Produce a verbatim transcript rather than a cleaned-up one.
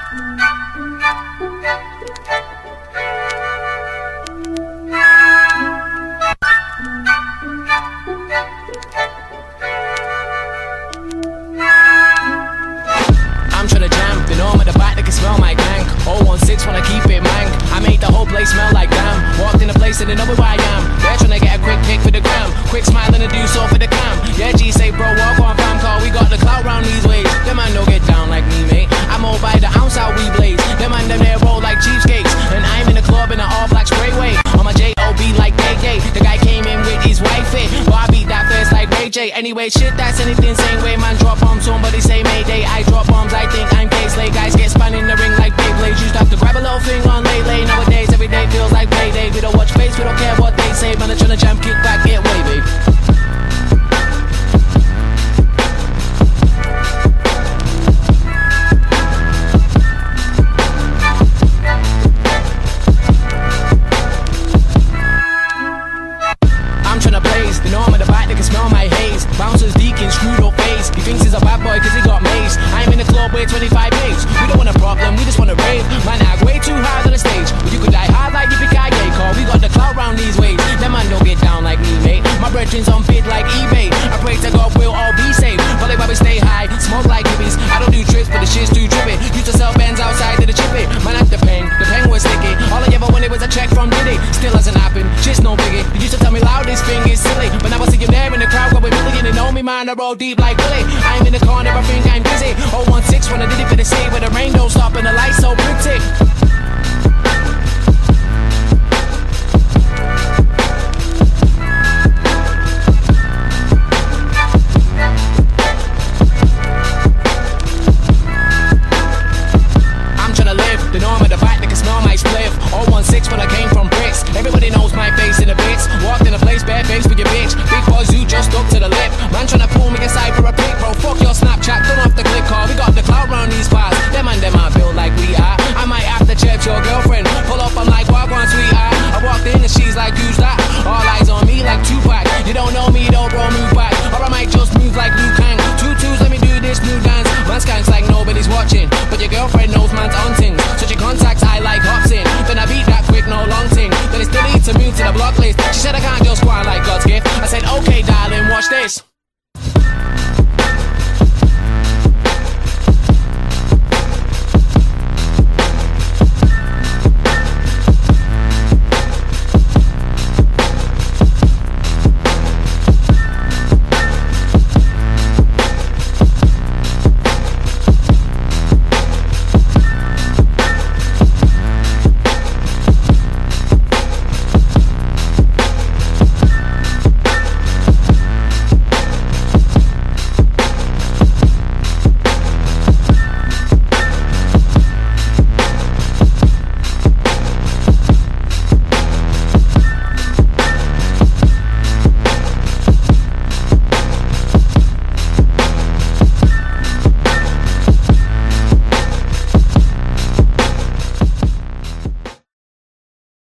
Wanna keep it mank. I made the whole place smell like damn. Walked in the place and they know who I am. They're tryna get a quick pic for the gram. Quick smile and a do so for the cam. Yeah, G say bro, walk on fam car. We got the clout round these ways. Them man don't get down like me, mate. I'm all by the ounce how we blaze. Them man them there roll like cheapskates. And I'm in the club in an all black spray way. On my J O B like K K. The guy came in with his wife fit. But I beat that first like Ray J. Anyway, shit that's anything same way. Man drop bombs, somebody say Mayday. I drop bombs, I think I'm K-Slay. Guys get spun in the ring like Beyblades. Used to have to grab a little thing on late late. Nowadays every day feels like payday. We don't watch face, we don't care what they say. Man, they're tryna jam, kick back, get wavy. I'm tryna blaze, the norm of the back, they can smell my haze. Bouncers, deacons, screwed up face. He thinks he's a bad boy cause he got mace. I'm in the club with twenty-five mates. We don't want a problem, we just wanna rave. Man, act way too hard on the stage. But you could die hard like Yippee-Ki-Yay, cause we got the clout round these ways. Them man don't get down like me, mate. My brethren's on bid like eBay. I pray to God we'll all be safe. But like we stay high, smoke like hippies. I don't do tricks, but the shit's too trippy. Used to sell Benz outside of the chippy. Man, at the pen, the pen was sticky. All I ever wanted was a check from Diddy. Still hasn't happened, shit's no biggie. You used to tell me loud, this thing is silly. But now I see you there in the crowd going million. And know me, man, I roll deep like Willie. I'm in the corner, I think I'm busy. oh one six when I did it for the city. Where the rain don't stop and the lights so pretty. The norm of the back, they can smell my spliff. oh one six when I came from bricks. Everybody knows my face in the bits. Walked in a place, bare face with your bitch. Big boys, you just stuck to the lip. Man tryna pull me aside for a pic, bro. Fuck your Snapchat, turn off the clip car. We got the clout round these